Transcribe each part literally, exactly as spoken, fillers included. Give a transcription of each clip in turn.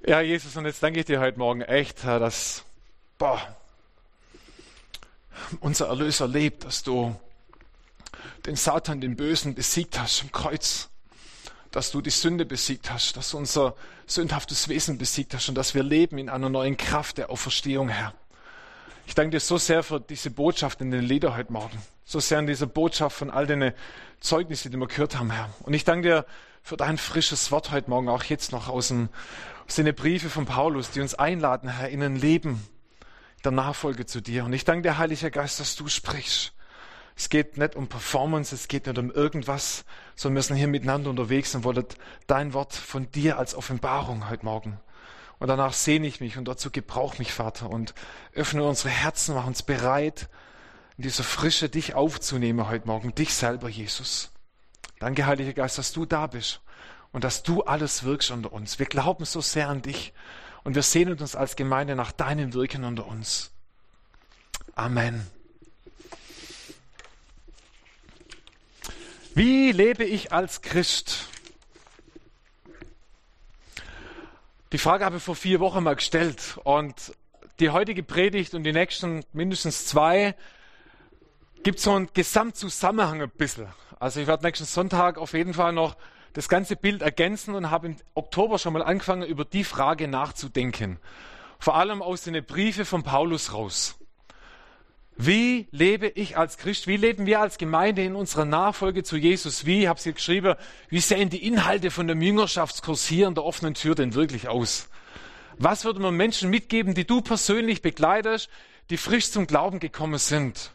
Ja, Jesus, und jetzt danke ich dir heute Morgen echt, Herr, dass boah, unser Erlöser lebt, dass du den Satan, den Bösen besiegt hast am Kreuz, dass du die Sünde besiegt hast, dass du unser sündhaftes Wesen besiegt hast und dass wir leben in einer neuen Kraft der Auferstehung, Herr. Ich danke dir so sehr für diese Botschaft in den Liedern heute Morgen, so sehr an dieser Botschaft von all den Zeugnissen, die wir gehört haben, Herr. Und ich danke dir für dein frisches Wort heute Morgen, auch jetzt noch aus, dem, aus den Briefe von Paulus, die uns einladen, Herr, in ein Leben der Nachfolge zu dir. Und ich danke dir, Heiliger Geist, dass du sprichst. Es geht nicht um Performance, es geht nicht um irgendwas, sondern wir sind hier miteinander unterwegs und wollen dein Wort von dir als Offenbarung heute Morgen. Und danach sehne ich mich und dazu gebrauch mich, Vater, und öffne unsere Herzen, mach uns bereit, in dieser Frische dich aufzunehmen heute Morgen, dich selber, Jesus. Danke, Heiliger Geist, dass du da bist und dass du alles wirkst unter uns. Wir glauben so sehr an dich und wir sehnen uns als Gemeinde nach deinem Wirken unter uns. Amen. Wie lebe ich als Christ? Die Frage habe ich vor vier Wochen mal gestellt und die heutige Predigt und die nächsten mindestens zwei gibt so einen Gesamtzusammenhang ein bisschen. Also ich werde nächsten Sonntag auf jeden Fall noch das ganze Bild ergänzen und habe im Oktober schon mal angefangen, über die Frage nachzudenken. Vor allem aus den Briefen von Paulus raus. Wie lebe ich als Christ? Wie leben wir als Gemeinde in unserer Nachfolge zu Jesus? Wie, ich habe es hier geschrieben, wie sehen die Inhalte von dem Jüngerschaftskurs hier in der offenen Tür denn wirklich aus? Was würde man Menschen mitgeben, die du persönlich begleitest, die frisch zum Glauben gekommen sind?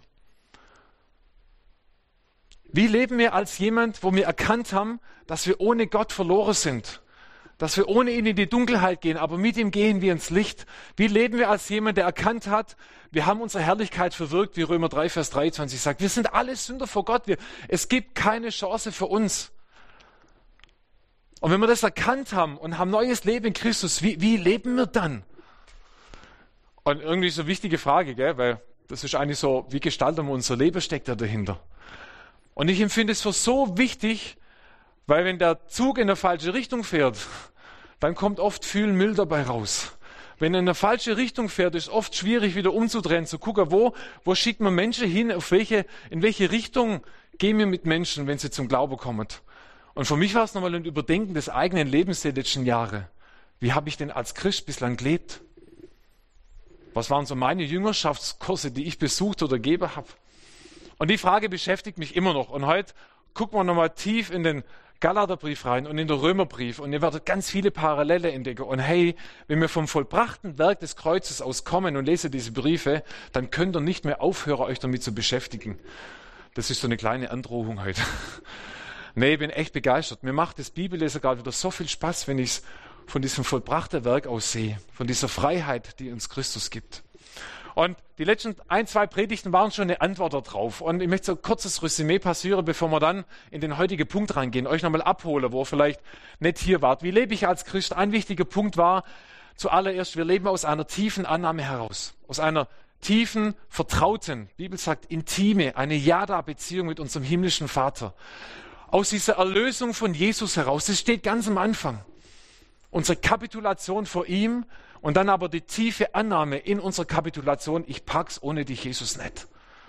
Wie leben wir als jemand, wo wir erkannt haben, dass wir ohne Gott verloren sind? Dass wir ohne ihn in die Dunkelheit gehen, aber mit ihm gehen wir ins Licht. Wie leben wir als jemand, der erkannt hat, wir haben unsere Herrlichkeit verwirkt, wie Römer drei, Vers dreiundzwanzig sagt. Wir sind alle Sünder vor Gott. Wir, es gibt keine Chance für uns. Und wenn wir das erkannt haben und haben neues Leben in Christus, wie, wie leben wir dann? Und irgendwie so eine wichtige Frage, gell? Weil das ist eigentlich so, wie gestalten wir unser Leben, steckt da dahinter. Und ich empfinde es für so wichtig, weil wenn der Zug in eine falsche Richtung fährt, dann kommt oft viel Müll dabei raus. Wenn er in eine falsche Richtung fährt, ist es oft schwierig, wieder umzudrehen, zu gucken, wo, wo schickt man Menschen hin, auf welche, in welche Richtung gehen wir mit Menschen, wenn sie zum Glauben kommen. Und für mich war es nochmal ein Überdenken des eigenen Lebens der letzten Jahre. Wie habe ich denn als Christ bislang gelebt? Was waren so meine Jüngerschaftskurse, die ich besucht oder gegeben habe? Und die Frage beschäftigt mich immer noch. Und heute gucken wir nochmal tief in den Galaterbrief rein und in den Römerbrief. Und ihr werdet ganz viele Parallele entdecken. Und hey, wenn wir vom vollbrachten Werk des Kreuzes aus kommen und lesen diese Briefe, dann könnt ihr nicht mehr aufhören, euch damit zu beschäftigen. Das ist so eine kleine Androhung heute. Nee, ich bin echt begeistert. Mir macht das Bibellesen gerade wieder so viel Spaß, wenn ich es von diesem vollbrachten Werk aus sehe. Von dieser Freiheit, die uns Christus gibt. Und die letzten ein, zwei Predigten waren schon eine Antwort darauf. Und ich möchte so ein kurzes Resümee passieren, bevor wir dann in den heutigen Punkt reingehen, euch nochmal abholen, wo ihr vielleicht nicht hier wart. Wie lebe ich als Christ? Ein wichtiger Punkt war zuallererst, wir leben aus einer tiefen Annahme heraus. Aus einer tiefen, vertrauten, die Bibel sagt intime, eine Ja-Da-Beziehung mit unserem himmlischen Vater. Aus dieser Erlösung von Jesus heraus, das steht ganz am Anfang. Unsere Kapitulation vor ihm und dann aber die tiefe Annahme in unserer Kapitulation, ich pack's ohne dich, Jesus, nicht.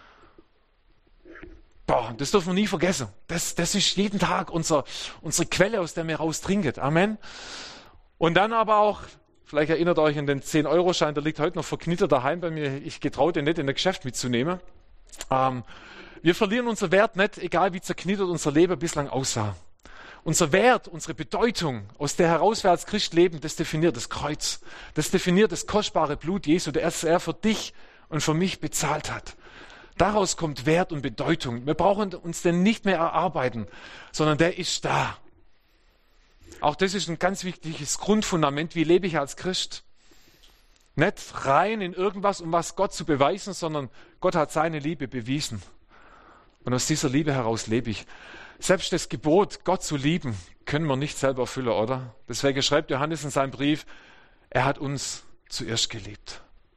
Boah, das dürfen wir nie vergessen. Das, das ist jeden Tag unser, unsere Quelle, aus der wir raus trinken. Amen. Und dann aber auch, vielleicht erinnert euch an den zehn-Euro-Schein, der liegt heute noch verknittert daheim bei mir. Ich getraue den nicht in das Geschäft mitzunehmen. Ähm, wir verlieren unseren Wert nicht, egal wie zerknittert unser Leben bislang aussah. Unser Wert, unsere Bedeutung, aus der heraus wir als Christ leben, das definiert das Kreuz. Das definiert das kostbare Blut Jesu, das er für dich und für mich bezahlt hat. Daraus kommt Wert und Bedeutung. Wir brauchen uns den nicht mehr erarbeiten, sondern der ist da. Auch das ist ein ganz wichtiges Grundfundament. Wie lebe ich als Christ? Nicht rein in irgendwas, um was Gott zu beweisen, sondern Gott hat seine Liebe bewiesen. Und aus dieser Liebe heraus lebe ich. Selbst das Gebot, Gott zu lieben, können wir nicht selber erfüllen, oder? Deswegen schreibt Johannes in seinem Brief, er hat uns zuerst geliebt.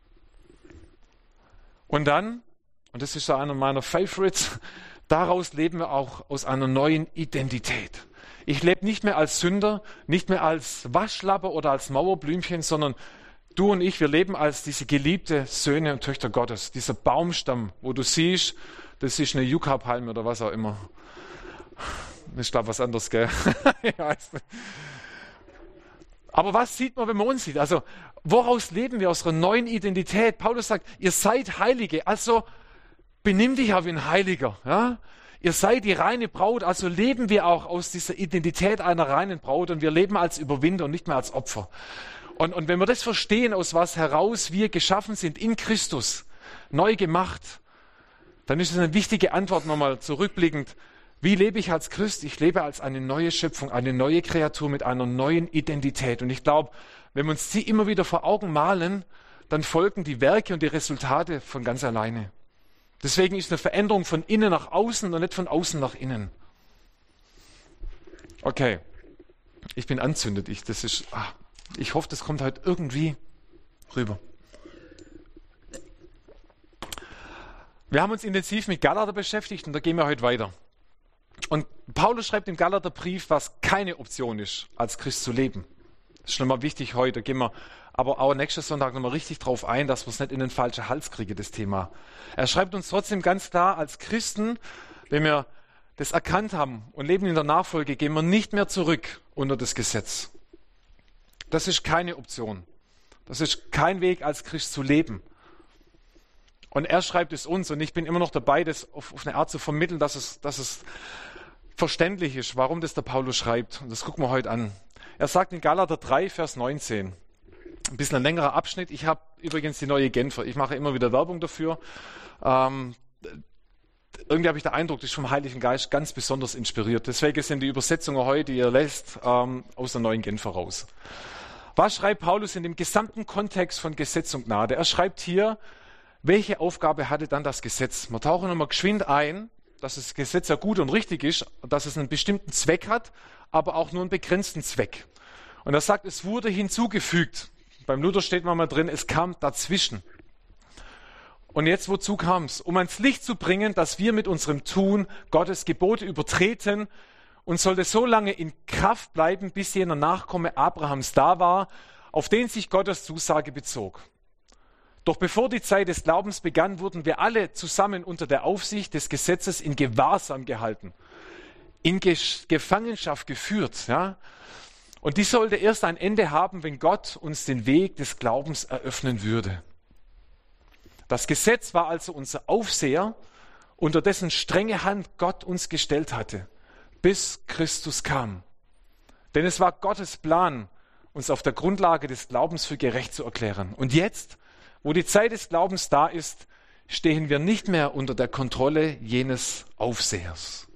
Und dann, und das ist so einer meiner Favorites, daraus leben wir auch aus einer neuen Identität. Ich lebe nicht mehr als Sünder, nicht mehr als Waschlappe oder als Mauerblümchen, sondern du und ich, wir leben als diese geliebte Söhne und Töchter Gottes. Dieser Baumstamm, wo du siehst, das ist eine Yucca-Palme oder was auch immer. Ich glaube, was anderes, gell? Ich weiß nicht. Aber was sieht man, wenn man uns sieht? Also, woraus leben wir? Aus unserer neuen Identität. Paulus sagt, ihr seid Heilige, also benimm dich ja wie ein Heiliger. Ja? Ihr seid die reine Braut, also leben wir auch aus dieser Identität einer reinen Braut und wir leben als Überwinder und nicht mehr als Opfer. Und, und wenn wir das verstehen, aus was heraus wir geschaffen sind, in Christus, neu gemacht, dann ist es eine wichtige Antwort nochmal zurückblickend. Wie lebe ich als Christ? Ich lebe als eine neue Schöpfung, eine neue Kreatur mit einer neuen Identität. Und ich glaube, wenn wir uns die immer wieder vor Augen malen, dann folgen die Werke und die Resultate von ganz alleine. Deswegen ist eine Veränderung von innen nach außen und nicht von außen nach innen. Okay, ich bin anzündet. Ich, das ist, ah, ich hoffe, das kommt halt irgendwie rüber. Wir haben uns intensiv mit Galater beschäftigt und da gehen wir heute weiter. Und Paulus schreibt im Galaterbrief, was keine Option ist, als Christ zu leben. Das ist nochmal wichtig heute. Da gehen wir aber auch nächsten Sonntag nochmal richtig drauf ein, dass wir es nicht in den falschen Hals kriegen, das Thema. Er schreibt uns trotzdem ganz klar, als Christen, wenn wir das erkannt haben und leben in der Nachfolge, gehen wir nicht mehr zurück unter das Gesetz. Das ist keine Option. Das ist kein Weg, als Christ zu leben. Und er schreibt es uns und ich bin immer noch dabei, das auf, auf eine Art zu vermitteln, dass es, dass es verständlich ist, warum das der Paulus schreibt. Und das gucken wir heute an. Er sagt in Galater drei, Vers neunzehn, ein bisschen ein längerer Abschnitt. Ich habe übrigens die neue Genfer. Ich mache immer wieder Werbung dafür. Ähm, irgendwie habe ich den Eindruck, das ist vom Heiligen Geist ganz besonders inspiriert. Deswegen sind die Übersetzungen heute, die ihr lässt, ähm, aus der neuen Genfer raus. Was schreibt Paulus in dem gesamten Kontext von Gesetz und Gnade? Er schreibt hier, welche Aufgabe hatte dann das Gesetz? Wir tauchen nochmal geschwind ein, dass das Gesetz ja gut und richtig ist, dass es einen bestimmten Zweck hat, aber auch nur einen begrenzten Zweck. Und er sagt, es wurde hinzugefügt. Beim Luther steht mal drin, es kam dazwischen. Und jetzt, wozu kam es? Um ans Licht zu bringen, dass wir mit unserem Tun Gottes Gebote übertreten und sollte so lange in Kraft bleiben, bis jener Nachkomme Abrahams da war, auf den sich Gottes Zusage bezog. Doch bevor die Zeit des Glaubens begann, wurden wir alle zusammen unter der Aufsicht des Gesetzes in Gewahrsam gehalten, in Gefangenschaft geführt. Ja? Und dies sollte erst ein Ende haben, wenn Gott uns den Weg des Glaubens eröffnen würde. Das Gesetz war also unser Aufseher, unter dessen strenge Hand Gott uns gestellt hatte, bis Christus kam. Denn es war Gottes Plan, uns auf der Grundlage des Glaubens für gerecht zu erklären. Und jetzt, wo die Zeit des Glaubens da ist, stehen wir nicht mehr unter der Kontrolle jenes Aufsehers.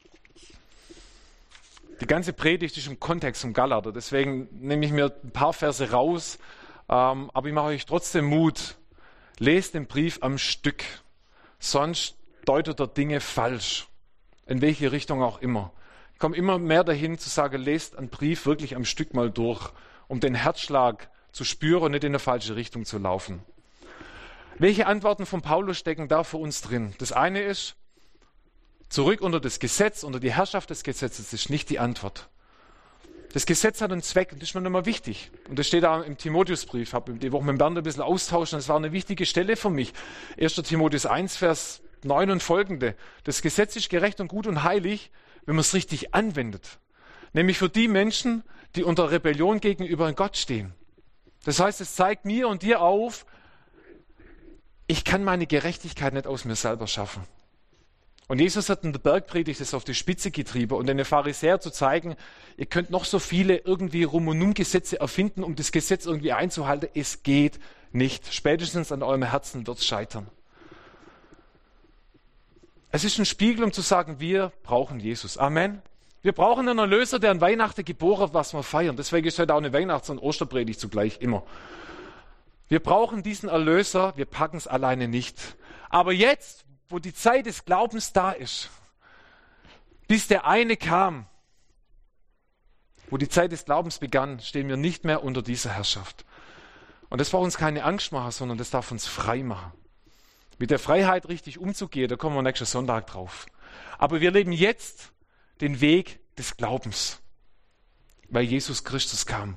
Die ganze Predigt ist im Kontext um Galater, deswegen nehme ich mir ein paar Verse raus, ähm, aber ich mache euch trotzdem Mut. Lest den Brief am Stück, sonst deutet er Dinge falsch, in welche Richtung auch immer. Ich komme immer mehr dahin zu sagen, lest einen Brief wirklich am Stück mal durch, um den Herzschlag zu spüren und nicht in eine falsche Richtung zu laufen. Welche Antworten von Paulus stecken da für uns drin? Das eine ist, zurück unter das Gesetz, unter die Herrschaft des Gesetzes, ist nicht die Antwort. Das Gesetz hat einen Zweck und das ist mir immer wichtig. Und das steht auch im Timotheusbrief. Ich habe die Woche mit Bernd ein bisschen austauschen. Das war eine wichtige Stelle für mich. erster Timotheus eins, Vers neun und folgende. Das Gesetz ist gerecht und gut und heilig, wenn man es richtig anwendet. Nämlich für die Menschen, die unter Rebellion gegenüber Gott stehen. Das heißt, es zeigt mir und dir auf, ich kann meine Gerechtigkeit nicht aus mir selber schaffen. Und Jesus hat in der Bergpredigt das auf die Spitze getrieben und den Pharisäern zu zeigen, ihr könnt noch so viele irgendwie Rum- und Um-Gesetze erfinden, um das Gesetz irgendwie einzuhalten. Es geht nicht. Spätestens an eurem Herzen wird es scheitern. Es ist ein Spiegel, um zu sagen, wir brauchen Jesus. Amen. Wir brauchen einen Erlöser, der an Weihnachten geboren hat, was wir feiern. Deswegen ist heute auch eine Weihnachts- und Osterpredigt zugleich immer. Wir brauchen diesen Erlöser, wir packen es alleine nicht. Aber jetzt, wo die Zeit des Glaubens da ist, bis der eine kam, wo die Zeit des Glaubens begann, stehen wir nicht mehr unter dieser Herrschaft. Und das darf uns keine Angst machen, sondern das darf uns frei machen. Mit der Freiheit richtig umzugehen, da kommen wir nächsten Sonntag drauf. Aber wir leben jetzt den Weg des Glaubens, weil Jesus Christus kam.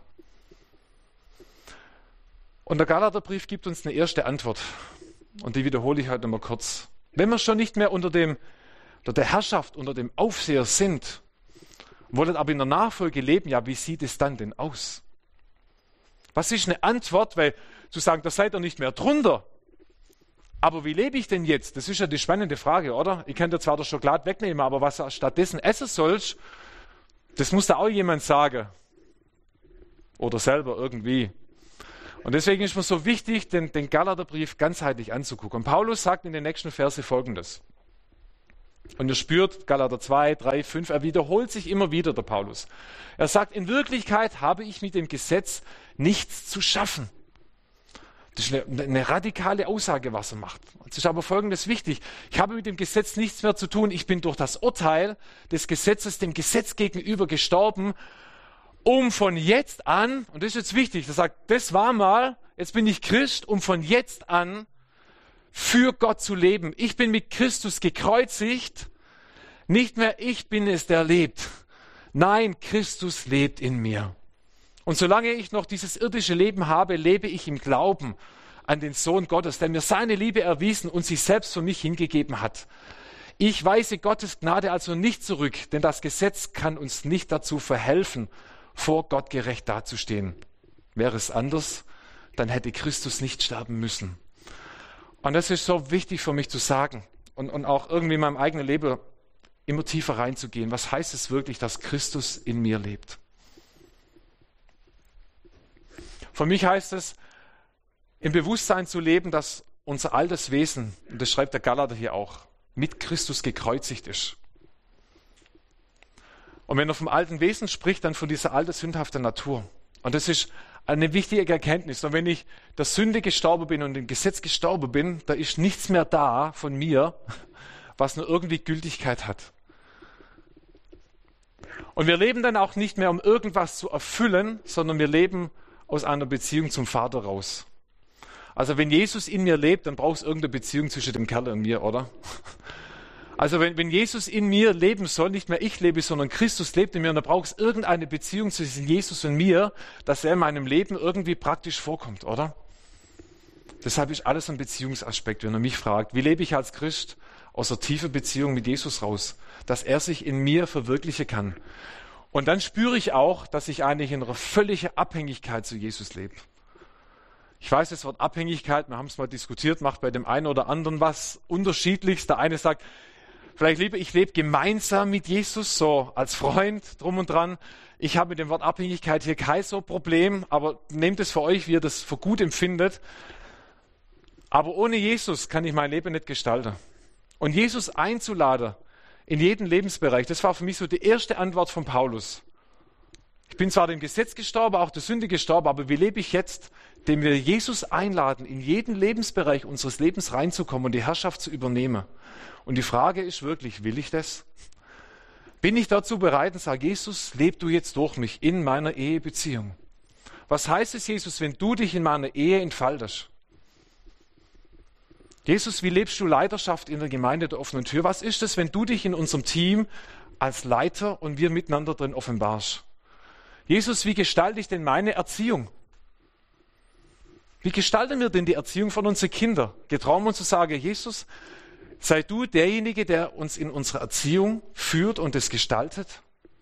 Und der Galaterbrief gibt uns eine erste Antwort. Und die wiederhole ich heute noch mal kurz. Wenn wir schon nicht mehr unter, dem, unter der Herrschaft, unter dem Aufseher sind, wollen aber in der Nachfolge leben, ja, wie sieht es dann denn aus? Was ist eine Antwort? Weil zu sagen, da seid ihr nicht mehr drunter. Aber wie lebe ich denn jetzt? Das ist ja die spannende Frage, oder? Ich kann dir zwar das Schokolade wegnehmen, aber was du stattdessen essen sollst, das muss da auch jemand sagen. Oder selber irgendwie. Und deswegen ist mir so wichtig, den, den Galaterbrief ganzheitlich anzugucken. Und Paulus sagt in den nächsten Verse Folgendes. Und ihr spürt, Galater zwei, drei, fünf, er wiederholt sich immer wieder, der Paulus. Er sagt, in Wirklichkeit habe ich mit dem Gesetz nichts zu schaffen. Das ist eine, eine radikale Aussage, was er macht. Es ist aber Folgendes wichtig. Ich habe mit dem Gesetz nichts mehr zu tun. Ich bin durch das Urteil des Gesetzes dem Gesetz gegenüber gestorben, um von jetzt an, und das ist jetzt wichtig, er sagt, das war mal, jetzt bin ich Christ, um von jetzt an für Gott zu leben. Ich bin mit Christus gekreuzigt, nicht mehr ich bin es, der lebt. Nein, Christus lebt in mir. Und solange ich noch dieses irdische Leben habe, lebe ich im Glauben an den Sohn Gottes, der mir seine Liebe erwiesen und sich selbst für mich hingegeben hat. Ich weise Gottes Gnade also nicht zurück, denn das Gesetz kann uns nicht dazu verhelfen, vor Gott gerecht dazustehen. Wäre es anders, dann hätte Christus nicht sterben müssen. Und das ist so wichtig für mich zu sagen und, und auch irgendwie in meinem eigenen Leben immer tiefer reinzugehen. Was heißt es wirklich, dass Christus in mir lebt? Für mich heißt es, im Bewusstsein zu leben, dass unser altes Wesen, und das schreibt der Galater hier auch, mit Christus gekreuzigt ist. Und wenn er vom alten Wesen spricht, dann von dieser alten, sündhaften Natur. Und das ist eine wichtige Erkenntnis. Und wenn ich der Sünde gestorben bin und dem Gesetz gestorben bin, da ist nichts mehr da von mir, was nur irgendwie Gültigkeit hat. Und wir leben dann auch nicht mehr, um irgendwas zu erfüllen, sondern wir leben aus einer Beziehung zum Vater raus. Also wenn Jesus in mir lebt, dann braucht es irgendeine Beziehung zwischen dem Kerl und mir, oder? Also wenn, wenn Jesus in mir leben soll, nicht mehr ich lebe, sondern Christus lebt in mir, und da braucht es irgendeine Beziehung zwischen Jesus und mir, dass er in meinem Leben irgendwie praktisch vorkommt, oder? Deshalb ist alles ein Beziehungsaspekt, wenn er mich fragt, wie lebe ich als Christ aus einer tiefen Beziehung mit Jesus raus, dass er sich in mir verwirklichen kann. Und dann spüre ich auch, dass ich eigentlich in einer völligen Abhängigkeit zu Jesus lebe. Ich weiß, das Wort Abhängigkeit, wir haben es mal diskutiert, macht bei dem einen oder anderen was Unterschiedliches. Der eine sagt, vielleicht lebe ich lebe gemeinsam mit Jesus, so als Freund drum und dran. Ich habe mit dem Wort Abhängigkeit hier kein so Problem, aber nehmt es für euch, wie ihr das für gut empfindet. Aber ohne Jesus kann ich mein Leben nicht gestalten. Und Jesus einzuladen in jeden Lebensbereich, das war für mich so die erste Antwort von Paulus. Ich bin zwar dem Gesetz gestorben, auch der Sünde gestorben, aber wie lebe ich jetzt, indem wir Jesus einladen, in jeden Lebensbereich unseres Lebens reinzukommen und die Herrschaft zu übernehmen. Und die Frage ist wirklich, will ich das? Bin ich dazu bereit und sage, Jesus, leb du jetzt durch mich in meiner Ehebeziehung? Was heißt es, Jesus, wenn du dich in meiner Ehe entfaltest? Jesus, wie lebst du Leiterschaft in der Gemeinde der offenen Tür? Was ist es, wenn du dich in unserem Team als Leiter und wir miteinander drin offenbarst? Jesus, wie gestalte ich denn meine Erziehung? Wie gestalten wir denn die Erziehung von unseren Kindern? Getrauen wir uns zu sagen, Jesus, sei du derjenige, der uns in unsere Erziehung führt und es gestaltet?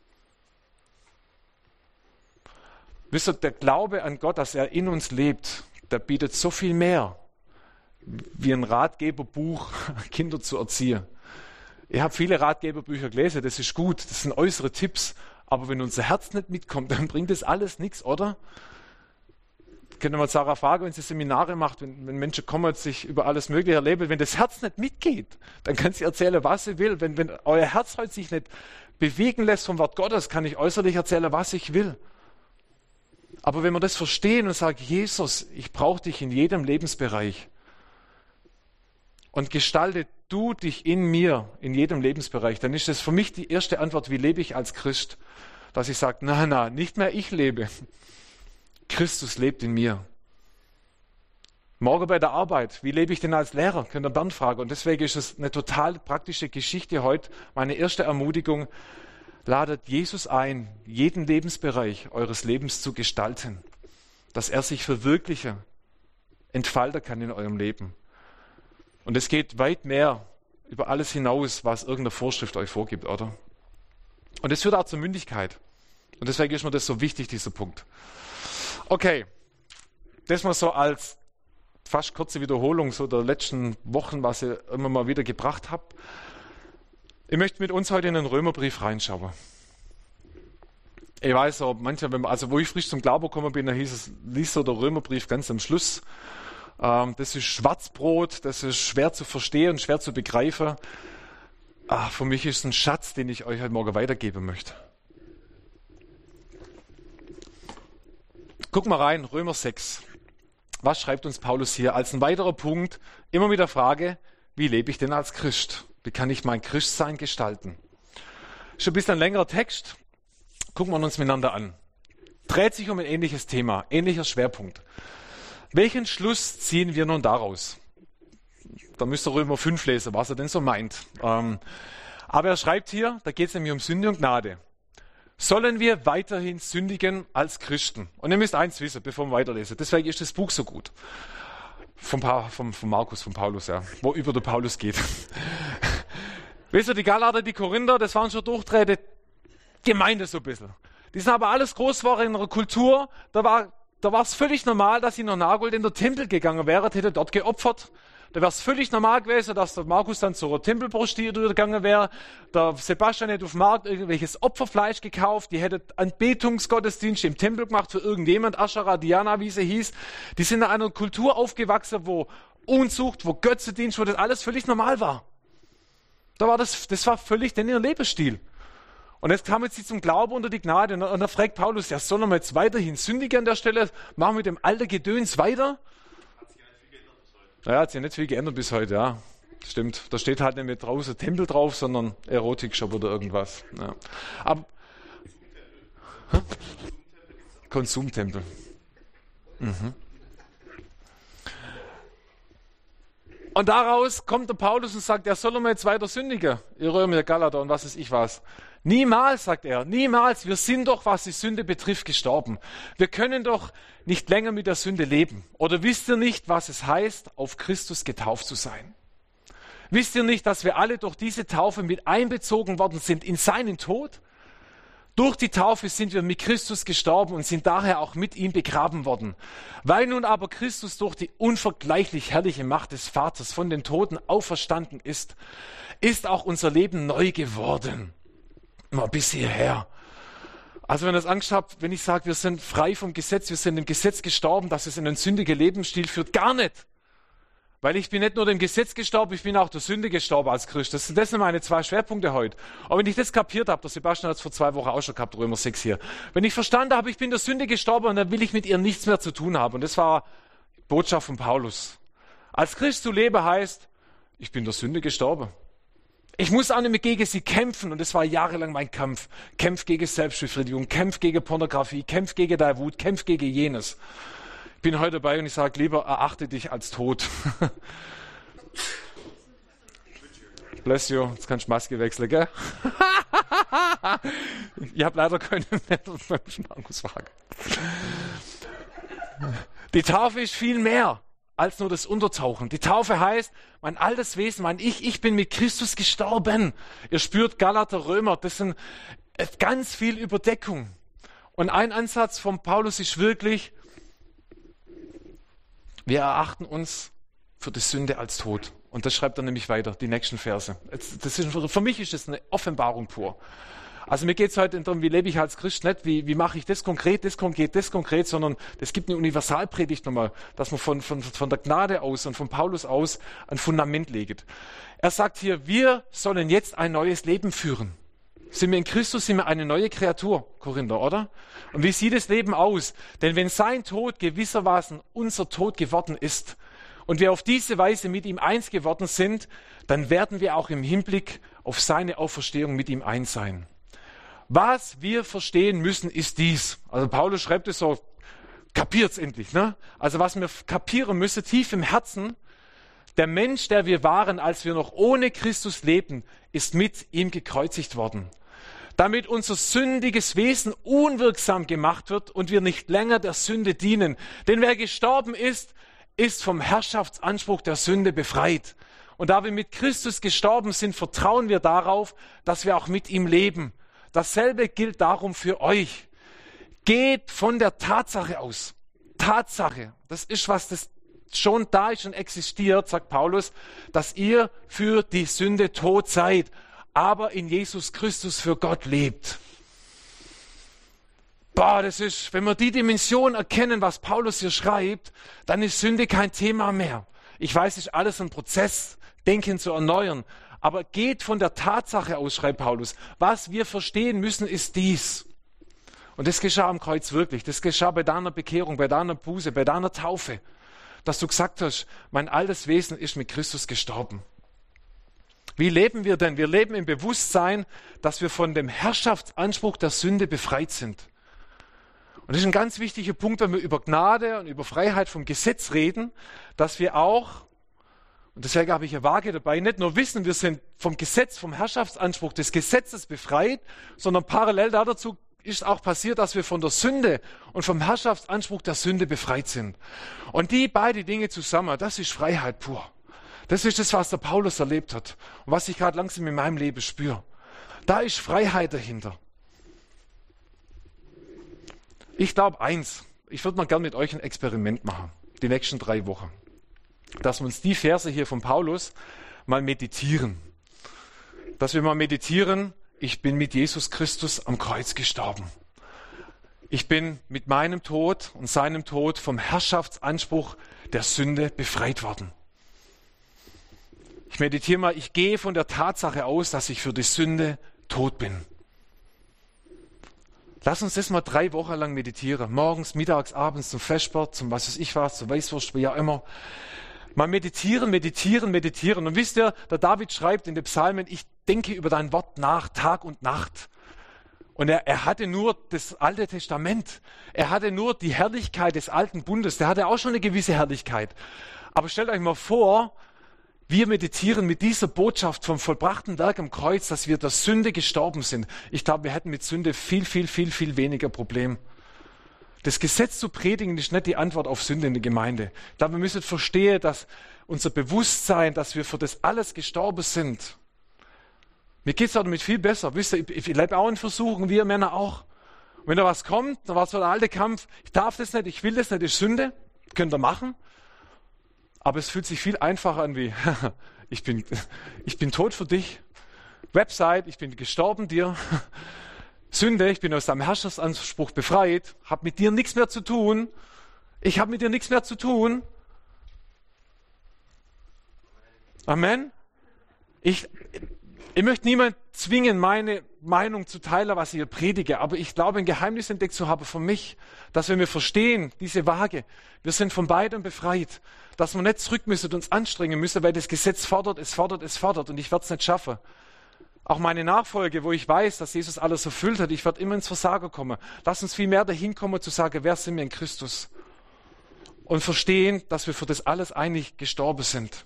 Wisst ihr, der Glaube an Gott, dass er in uns lebt, der bietet so viel mehr, wie ein Ratgeberbuch, Kinder zu erziehen. Ich habe viele Ratgeberbücher gelesen, das ist gut, das sind äußere Tipps, aber wenn unser Herz nicht mitkommt, dann bringt das alles nichts, oder? Können wir mal Sarah fragen, wenn sie Seminare macht, wenn, wenn Menschen kommen, sich über alles Mögliche erleben, wenn das Herz nicht mitgeht, dann kann sie erzählen, was sie will. Wenn, wenn euer Herz heute sich nicht bewegen lässt vom Wort Gottes, kann ich äußerlich erzählen, was ich will. Aber wenn wir das verstehen und sagen, Jesus, ich brauche dich in jedem Lebensbereich und gestalte du dich in mir, in jedem Lebensbereich, dann ist das für mich die erste Antwort, wie lebe ich als Christ, dass ich sage, na, na, nicht mehr ich lebe. Christus lebt in mir. Morgen bei der Arbeit, wie lebe ich denn als Lehrer? Könnt ihr Bernd fragen. Und deswegen ist es eine total praktische Geschichte heute. Meine erste Ermutigung, ladet Jesus ein, jeden Lebensbereich eures Lebens zu gestalten, dass er sich verwirklichen, entfalten kann in eurem Leben. Und es geht weit mehr über alles hinaus, was irgendeine Vorschrift euch vorgibt, oder? Und es führt auch zur Mündigkeit. Und deswegen ist mir das so wichtig, dieser Punkt. Okay, das mal so als fast kurze Wiederholung so der letzten Wochen, was ich immer mal wieder gebracht habe. Ich möchte mit uns heute in den Römerbrief reinschauen. Ich weiß auch, manchmal, wenn man, also wo ich frisch zum Glauben gekommen bin, da hieß es, liest so der Römerbrief ganz am Schluss. Ähm, das ist Schwarzbrot, das ist schwer zu verstehen, schwer zu begreifen. Ach, für mich ist es ein Schatz, den ich euch heute Morgen weitergeben möchte. Guck mal rein, Römer sechs. Was schreibt uns Paulus hier als ein weiterer Punkt? Immer mit der Frage, wie lebe ich denn als Christ? Wie kann ich mein Christsein gestalten? Schon ein bisschen ein längerer Text. Gucken wir uns miteinander an. Dreht sich um ein ähnliches Thema, ähnlicher Schwerpunkt. Welchen Schluss ziehen wir nun daraus? Da müsst ihr Römer fünf lesen, was er denn so meint. Ähm, aber er schreibt hier, da geht es nämlich um Sünde und Gnade. Sollen wir weiterhin sündigen als Christen? Und ihr müsst eins wissen, bevor wir weiterlesen. Deswegen ist das Buch so gut. Vom, pa- vom, vom Markus, vom Paulus, ja. Wo über den Paulus geht. Wisst ihr, die Galater, die Korinther, das waren schon durchdrehte Gemeinde so ein bisschen. Die sind aber alles groß geworden in ihrer Kultur. Da war da war es völlig normal, dass sie noch Nagold in den Tempel gegangen wäre, hätte dort geopfert. Da wäre es völlig normal gewesen, dass der Markus dann zur Tempelprostituierte gegangen wäre. Der Sebastian hätte auf dem Markt irgendwelches Opferfleisch gekauft. Die hätte Anbetungsgottesdienst im Tempel gemacht für irgendjemand, Aschera, Diana, wie sie hieß. Die sind in einer Kultur aufgewachsen, wo Unzucht, wo Götzendienst, wo das alles völlig normal war. Da war das, das war völlig denn ihr Lebensstil. Und jetzt kamen sie zum Glauben unter die Gnade. Und dann fragt Paulus, ja, sollen wir jetzt weiterhin sündigen an der Stelle? Machen wir mit dem alten Gedöns weiter? Naja, hat sich nicht viel geändert bis heute, ja. Stimmt. Da steht halt nicht mehr draußen Tempel drauf, sondern Erotikshop oder irgendwas. Ja. Aber, Konsumtempel. Mhm. Und daraus kommt der Paulus und sagt, ja, sollen wir jetzt weiter sündigen? Ihr Römer, ihr Galater und was weiß ich was. Niemals, sagt er, niemals. Wir sind doch, was die Sünde betrifft, gestorben. Wir können doch nicht länger mit der Sünde leben. Oder wisst ihr nicht, was es heißt, auf Christus getauft zu sein? Wisst ihr nicht, dass wir alle durch diese Taufe mit einbezogen worden sind in seinen Tod? Durch die Taufe sind wir mit Christus gestorben und sind daher auch mit ihm begraben worden. Weil nun aber Christus durch die unvergleichlich herrliche Macht des Vaters von den Toten auferstanden ist, ist auch unser Leben neu geworden. Mal bis hierher. Also wenn ihr das Angst habt, wenn ich sage, wir sind frei vom Gesetz, wir sind dem Gesetz gestorben, dass es in einen sündigen Lebensstil führt, gar nicht. Weil ich bin nicht nur dem Gesetz gestorben, ich bin auch der Sünde gestorben als Christ. Das, das sind meine zwei Schwerpunkte heute. Aber wenn ich das kapiert habe, der Sebastian hat es vor zwei Wochen auch schon gehabt, Römer sechs hier. Wenn ich verstanden habe, ich bin der Sünde gestorben und dann will ich mit ihr nichts mehr zu tun haben. Und das war die Botschaft von Paulus. Als Christ zu leben heißt, ich bin der Sünde gestorben. Ich muss auch nicht mehr gegen sie kämpfen und das war jahrelang mein Kampf. Kampf gegen Selbstbefriedigung, Kampf gegen Pornografie, Kampf gegen deine Wut, Kampf gegen jenes. Ich bin heute dabei und ich sage, lieber erachte dich als tot. Bless you, jetzt kannst du Maske wechseln, gell? Ich habe leider keinen mehr, Markus fragen. Die Taufe ist viel mehr als nur das Untertauchen. Die Taufe heißt, mein altes Wesen, mein Ich, ich bin mit Christus gestorben. Ihr spürt Galater, Römer, das sind ganz viel Überdeckung. Und ein Ansatz von Paulus ist wirklich, wir erachten uns für die Sünde als tot. Und das schreibt er nämlich weiter, die nächsten Verse. Das ist, für mich ist das eine Offenbarung pur. Also mir geht es heute darum, wie lebe ich als Christ, nicht wie, wie mache ich das konkret, das konkret, das konkret, sondern es gibt eine Universalpredigt nochmal, dass man von, von, von der Gnade aus und von Paulus aus ein Fundament legt. Er sagt hier, wir sollen jetzt ein neues Leben führen. Sind wir in Christus, sind wir eine neue Kreatur, Korinther, oder? Und wie sieht das Leben aus? Denn wenn sein Tod gewissermaßen unser Tod geworden ist und wir auf diese Weise mit ihm eins geworden sind, dann werden wir auch im Hinblick auf seine Auferstehung mit ihm eins sein. Was wir verstehen müssen, ist dies. Also Paulus schreibt es so, kapiert's endlich, ne? Also was wir kapieren müssen, tief im Herzen, der Mensch, der wir waren, als wir noch ohne Christus lebten, ist mit ihm gekreuzigt worden. damit unser sündiges Wesen unwirksam gemacht wird und wir nicht länger der Sünde dienen. Denn wer gestorben ist, ist vom Herrschaftsanspruch der Sünde befreit. Und da wir mit Christus gestorben sind, vertrauen wir darauf, dass wir auch mit ihm leben. Dasselbe gilt darum für euch. Geht von der Tatsache aus. Tatsache, das ist was, das schon da ist und existiert, sagt Paulus, dass ihr für die Sünde tot seid, aber in Jesus Christus für Gott lebt. Boah, das ist, wenn wir die Dimension erkennen, was Paulus hier schreibt, dann ist Sünde kein Thema mehr. Ich weiß, es ist alles ein Prozess, Denken zu erneuern, aber geht von der Tatsache aus, schreibt Paulus. Was wir verstehen müssen, ist dies. Und das geschah am Kreuz wirklich. Das geschah bei deiner Bekehrung, bei deiner Buße, bei deiner Taufe. Dass du gesagt hast, mein altes Wesen ist mit Christus gestorben. Wie leben wir denn? Wir leben im Bewusstsein, dass wir von dem Herrschaftsanspruch der Sünde befreit sind. Und das ist ein ganz wichtiger Punkt, wenn wir über Gnade und über Freiheit vom Gesetz reden, dass wir auch, und deswegen habe ich eine Waage dabei, nicht nur wissen, wir sind vom Gesetz, vom Herrschaftsanspruch des Gesetzes befreit, sondern parallel dazu ist auch passiert, dass wir von der Sünde und vom Herrschaftsanspruch der Sünde befreit sind. Und die beiden Dinge zusammen, das ist Freiheit pur. Das ist das, was der Paulus erlebt hat und was ich gerade langsam in meinem Leben spüre. Da ist Freiheit dahinter. Ich glaube eins, ich würde mal gerne mit euch ein Experiment machen, die nächsten drei Wochen. Dass wir uns die Verse hier von Paulus mal meditieren. Dass wir mal meditieren, ich bin mit Jesus Christus am Kreuz gestorben. Ich bin mit meinem Tod und seinem Tod vom Herrschaftsanspruch der Sünde befreit worden. Ich meditiere mal, ich gehe von der Tatsache aus, dass ich für die Sünde tot bin. Lass uns das mal drei Wochen lang meditieren. Morgens, mittags, abends zum Vesper, zum was weiß ich was, zum Weißwurst, wie auch immer. Mal meditieren, meditieren, meditieren. Und wisst ihr, der David schreibt in den Psalmen, ich denke über dein Wort nach, Tag und Nacht. Und er, er hatte nur das Alte Testament. Er hatte nur die Herrlichkeit des alten Bundes. Der hatte auch schon eine gewisse Herrlichkeit. Aber stellt euch mal vor, wir meditieren mit dieser Botschaft vom vollbrachten Werk am Kreuz, dass wir der Sünde gestorben sind. Ich glaube, wir hätten mit Sünde viel, viel, viel, viel weniger Problem. Das Gesetz zu predigen ist nicht die Antwort auf Sünde in der Gemeinde. Ich glaube, wir müssen verstehen, dass unser Bewusstsein, dass wir für das alles gestorben sind. Mir geht es damit viel besser. Wisst ihr, ich, ich lebe auch in Versuchen, wir Männer auch. Und wenn da was kommt, dann war es so der alte Kampf, ich darf das nicht, ich will das nicht, das ist Sünde, könnt ihr machen. Aber es fühlt sich viel einfacher an wie, ich bin, ich bin tot für dich. Website, ich bin gestorben dir. Sünde, ich bin aus deinem Herrschaftsanspruch befreit, habe mit dir nichts mehr zu tun. Ich habe mit dir nichts mehr zu tun. Amen. Ich, ich möchte niemand zwingen, meine Meinung zu teilen, was ich hier predige, aber ich glaube, ein Geheimnis entdeckt zu haben für mich, dass wenn wir verstehen, diese Waage, wir sind von beidem befreit, dass wir nicht zurück müssen und uns anstrengen müssen, weil das Gesetz fordert, es fordert, es fordert und ich werde es nicht schaffen. Auch meine Nachfolge, wo ich weiß, dass Jesus alles erfüllt hat, ich werde immer ins Versagen kommen. Lass uns viel mehr dahin kommen, zu sagen, wer sind wir in Christus? Und verstehen, dass wir für das alles eigentlich gestorben sind.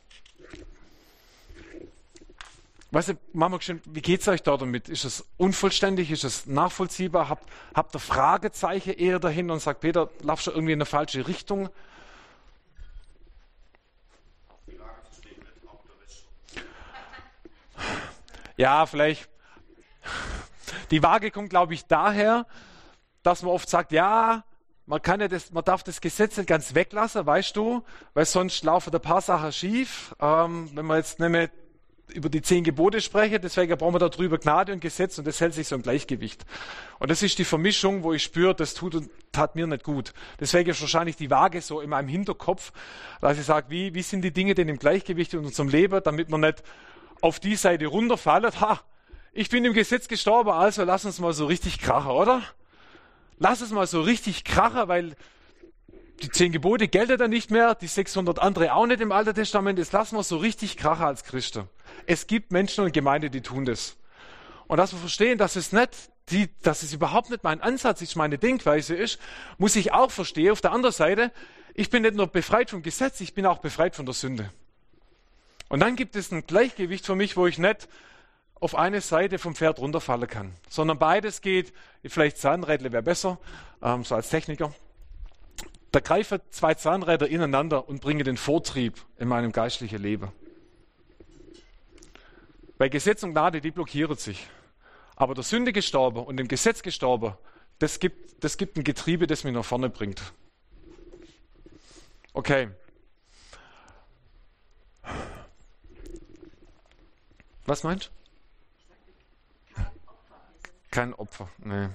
Weißt du, Mama, wie geht es euch da damit? Ist es unvollständig? Ist es nachvollziehbar? Habt, habt ihr Fragezeichen eher dahin und sagt, Peter, laufst du irgendwie in eine falsche Richtung? Ja, vielleicht. Die Waage kommt, glaube ich, daher, dass man oft sagt, ja, man kann ja das, man darf das Gesetz nicht ganz weglassen, weißt du, weil sonst laufen ein paar Sachen schief. Ähm, wenn man jetzt nicht mehr über die zehn Gebote sprechen, deswegen brauchen wir da drüber Gnade und Gesetz und das hält sich so im Gleichgewicht. Und das ist die Vermischung, wo ich spüre, das tut und tat mir nicht gut. Deswegen ist wahrscheinlich die Waage so in meinem Hinterkopf, dass ich sage, wie, wie sind die Dinge denn im Gleichgewicht in unserem Leben, damit man nicht auf die Seite runterfallen. Ha, ich bin im Gesetz gestorben, also lass uns mal so richtig krachen, oder? Lass es mal so richtig krachen, weil die zehn Gebote gelten dann nicht mehr, die sechshundert andere auch nicht im Alten Testament. Jetzt lassen wir so richtig krachen als Christen. Es gibt Menschen und Gemeinden, die tun das. Und dass wir verstehen, dass es nicht, die, dass es überhaupt nicht mein Ansatz ist, meine Denkweise ist, muss ich auch verstehen. Auf der anderen Seite, ich bin nicht nur befreit vom Gesetz, ich bin auch befreit von der Sünde. Und dann gibt es ein Gleichgewicht für mich, wo ich nicht auf eine Seite vom Pferd runterfallen kann, sondern beides geht, vielleicht Zahnrädle wäre besser, ähm, so als Techniker. Da greifen zwei Zahnräder ineinander und bringen den Vortrieb in meinem geistlichen Leben. Bei Gesetz und Gnade, die blockieren sich. Aber der Sünde gestorben und dem Gesetz gestorben, das gibt, das gibt ein Getriebe, das mich nach vorne bringt. Okay. Was meinst du? Kein Opfer. Nee.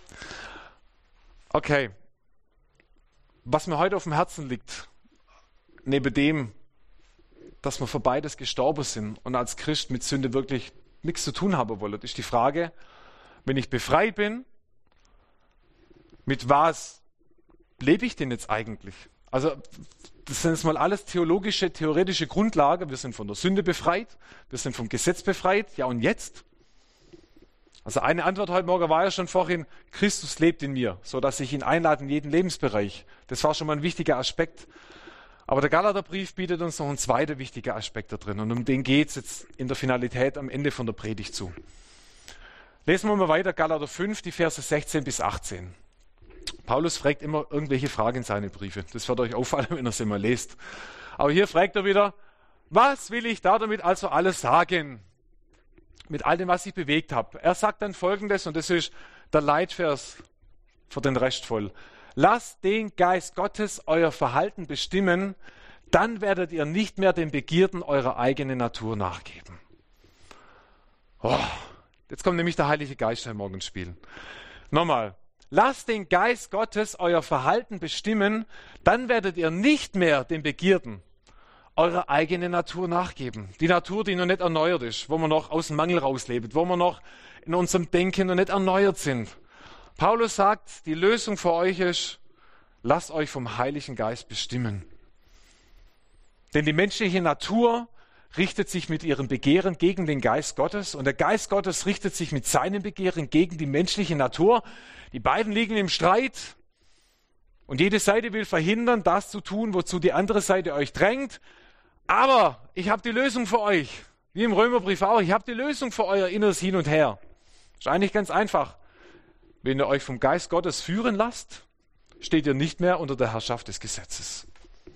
Okay. Was mir heute auf dem Herzen liegt, neben dem, dass wir für beides gestorben sind und als Christ mit Sünde wirklich nichts zu tun haben wollen, ist die Frage, wenn ich befreit bin, mit was lebe ich denn jetzt eigentlich? Also das sind jetzt mal alles theologische, theoretische Grundlagen. Wir sind von der Sünde befreit, wir sind vom Gesetz befreit. Ja, und jetzt? Also eine Antwort heute Morgen war ja schon vorhin, Christus lebt in mir, sodass ich ihn einlade in jeden Lebensbereich. Das war schon mal ein wichtiger Aspekt. Aber der Galaterbrief bietet uns noch einen zweiten wichtigen Aspekt da drin. Und um den geht es jetzt in der Finalität am Ende von der Predigt zu. Lesen wir mal weiter, Galater fünf, die Verse sechzehn bis achtzehn. Paulus fragt immer irgendwelche Fragen in seine Briefe. Das wird euch auffallen, wenn ihr sie mal lest. Aber hier fragt er wieder, was will ich da damit also alles sagen? Mit all dem, was ich bewegt habe. Er sagt dann Folgendes, und das ist der Leitvers für den Rest voll. Lasst den Geist Gottes euer Verhalten bestimmen, dann werdet ihr nicht mehr den Begierden eurer eigenen Natur nachgeben. Oh, jetzt kommt nämlich der Heilige Geist heute Morgen ins Spiel. Nochmal. Lasst den Geist Gottes euer Verhalten bestimmen, dann werdet ihr nicht mehr den Begierden eurer eigenen Natur nachgeben. Die Natur, die noch nicht erneuert ist, wo wir noch aus dem Mangel rausleben, wo wir noch in unserem Denken noch nicht erneuert sind. Paulus sagt, die Lösung für euch ist, lasst euch vom Heiligen Geist bestimmen. Denn die menschliche Natur richtet sich mit ihrem Begehren gegen den Geist Gottes und der Geist Gottes richtet sich mit seinem Begehren gegen die menschliche Natur. Die beiden liegen im Streit und jede Seite will verhindern, das zu tun, wozu die andere Seite euch drängt. Aber ich habe die Lösung für euch, wie im Römerbrief auch, ich habe die Lösung für euer inneres Hin und Her. Ist eigentlich ganz einfach. Wenn ihr euch vom Geist Gottes führen lasst, steht ihr nicht mehr unter der Herrschaft des Gesetzes.